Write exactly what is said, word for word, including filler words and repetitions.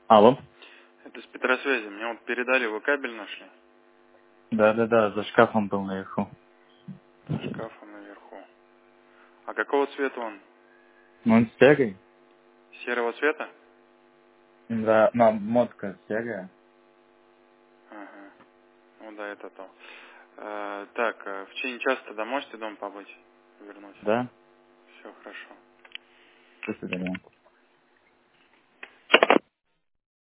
Алло. Это с Петросвязи. Мне вот передали, вы кабель нашли? Да-да-да, за шкафом был наверху. За шкафом наверху. А какого цвета он? Ну, он серый. Серого цвета? Да, но мотка серая. Ага. Ну да, это то. Э, так, э, в течение часа тогда можете дома побыть? Вернуть? Да? Все хорошо. До свидания.